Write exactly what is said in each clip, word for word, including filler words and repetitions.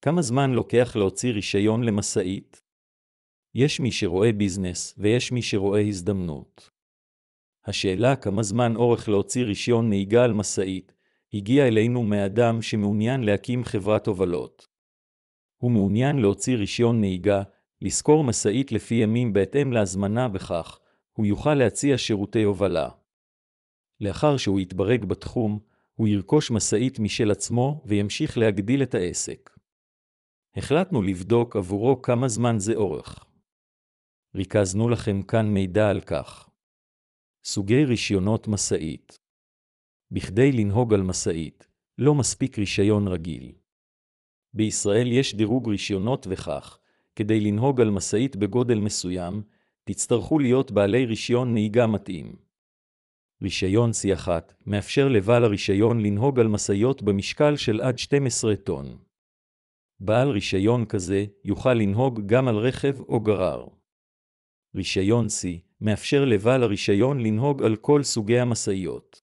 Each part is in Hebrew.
כמה זמן לוקח להוציא רישיון למשאית? יש מי שרואה ביזנס ויש מי שרואה הזדמנות. השאלה כמה זמן אורך להוציא רישיון נהיגה על משאית הגיעה אלינו מאדם שמעוניין להקים חברת הובלות. הוא מעוניין להוציא רישיון נהיגה, לשכור משאית לפי ימים בהתאם להזמנה בכך, הוא יוכל להציע שירותי הובלה. לאחר שהוא יתברג בתחום, הוא ירכוש משאית משל עצמו וימשיך להגדיל את העסק. החלטנו לבדוק עבורו כמה זמן זה אורך. ריכזנו לכם כאן מידע על כך. סוגי רישיונות משאית. בכדי לנהוג על משאית, לא מספיק רישיון רגיל. בישראל יש דירוג רישיונות וכך, כדי לנהוג על משאית בגודל מסוים, תצטרכו להיות בעלי רישיון נהיגה מתאים. רישיון סי אחת מאפשר לבעל הרישיון לנהוג על משאיות במשקל של עד שתים עשרה טון. בעל רישיון כזה יוכל לנהוג גם על רכב או גרר. רישיון C מאפשר לבעל הרישיון לנהוג על כל סוגי המשאיות.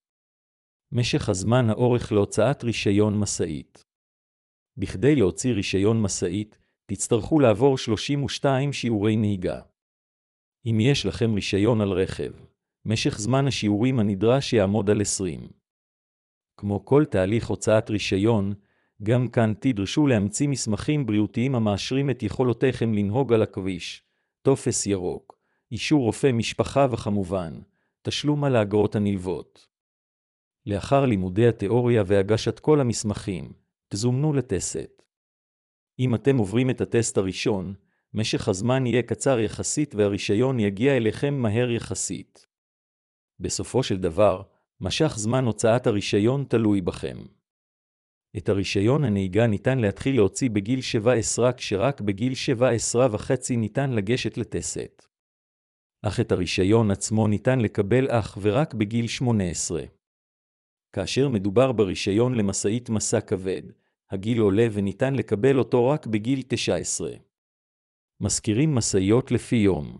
משך הזמן האורך להוצאת רישיון משאית. בכדי להוציא רישיון משאית, תצטרכו לעבור שלושים ושתיים שיעורי נהיגה. אם יש לכם רישיון על רכב, משך זמן השיעורים הנדרש יעמוד על עשרים. כמו כל תהליך הוצאת רישיון, גם כאן תדרשו להמציא מסמכים בריאותיים המאשרים את יכולותיכם לנהוג על הכביש, טופס ירוק, אישור רופא משפחה וכמובן, תשלום על האגרות הנלוות. לאחר לימודי התיאוריה והגשת כל המסמכים, תזומנו לטסט. אם אתם עוברים את הטסט הראשון, משך הזמן יהיה קצר יחסית והרישיון יגיע אליכם מהר יחסית. בסופו של דבר, משך זמן הוצאת הרישיון תלוי בכם. את הרישיון הנהיגה ניתן להתחיל להוציא בגיל שבע עשרה, כשרק בגיל שבע עשרה וחצי ניתן לגשת לטסט. אך את הרישיון עצמו ניתן לקבל אך ורק בגיל שמונה עשרה. כאשר מדובר ברישיון למשאית מסע כבד, הגיל עולה וניתן לקבל אותו רק בגיל תשע עשרה. מזכירים משאיות לפי יום.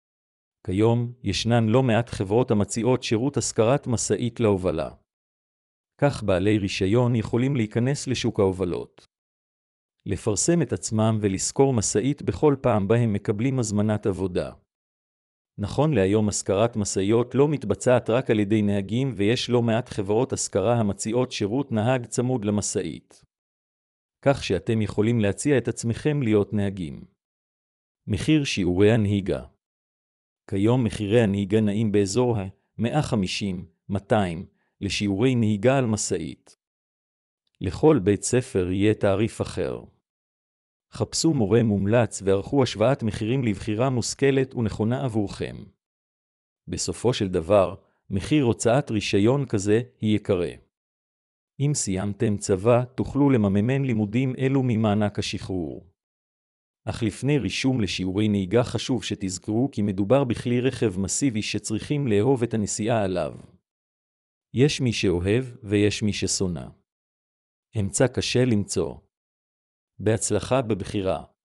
כיום ישנן לא מעט חברות המציעות שירות השכרת משאית להובלה. כך בעלי רישיון יכולים להיכנס לשוק ההובלות. לפרסם את עצמם ולשכור משאית בכל פעם בהם מקבלים הזמנת עבודה. נכון להיום השכרת משאיות לא מתבצעת רק על ידי נהגים ויש לא מעט חברות השכרה המציעות שירות נהג צמוד למשאית. כך שאתם יכולים להציע את עצמכם להיות נהגים. מחיר שיעורי הנהיגה. כיום מחירי הנהיגה נעים באזור ה-מאה וחמישים עד מאתיים לשיעורי נהיגה על משאית. לכל בית ספר יהיה תעריף אחר. חפשו מורה מומלץ וערכו השוואת מחירים לבחירה מושכלת ונכונה עבורכם. בסופו של דבר, מחיר הוצאת רישיון כזה היא יקרה. אם סיימתם צבא, תוכלו לממן לימודים אלו ממענק השחרור. אך לפני רישום לשיעורי נהיגה חשוב שתזכרו כי מדובר בכלי רכב מסיבי שצריכים לאהוב את הנסיעה עליו. יש מי שאוהב ויש מי ששונא. אמצע קשה למצוא. בהצלחה בבחירה.